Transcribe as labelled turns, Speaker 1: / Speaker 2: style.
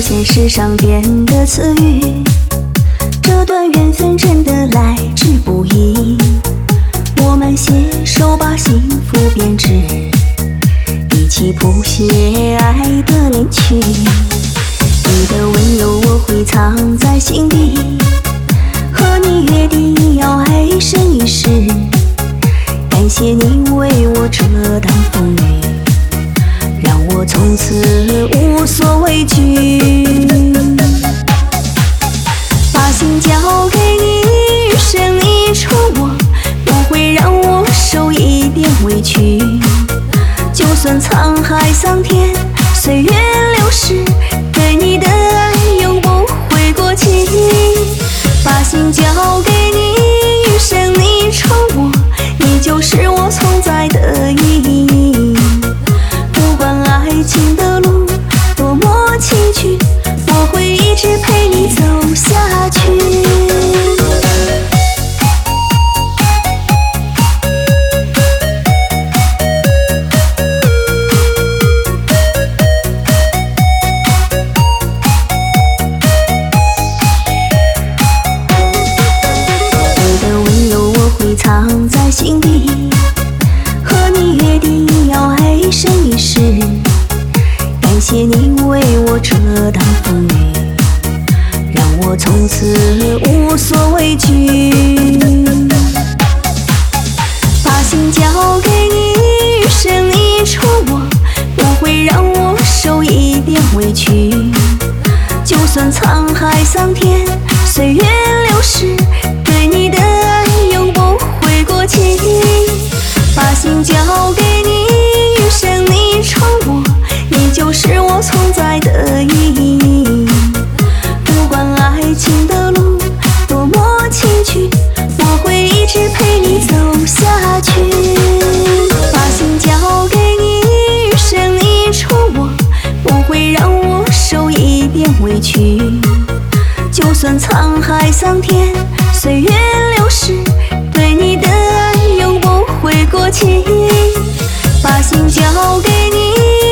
Speaker 1: 现世上点的词语，这段缘分真的来之不易。我们携手把幸福编织，一起谱写爱的恋曲。你的温柔我会藏在心底，和你约定要爱生一世。感谢你为我遮挡风雨，让我从此无所畏惧。把心交给你，余生你宠我，不会让我受一点委屈。就算沧海桑田，岁月流逝，对你的爱永不会过期。把心交给你，余生你宠我，你就是我存在的意义。不管爱情的路多么崎岖，我会一直陪你走下去。藏在心底，和你约定要爱生一世。感谢你为我遮挡风雨，让我从此无所畏惧。把心交给你，余生你宠我，不会让我受一点委屈。就算沧海桑田，岁月流逝，对你的爱永不会过期。把心交给你，余生你宠我，你就是我存在的意义。不管爱情的路多么崎岖，我会一直陪你走下去。把心交给你，余生你宠我，不会让我受一点委屈。就算沧海桑田，岁月流逝，对你的爱永不会过期。把心交给你，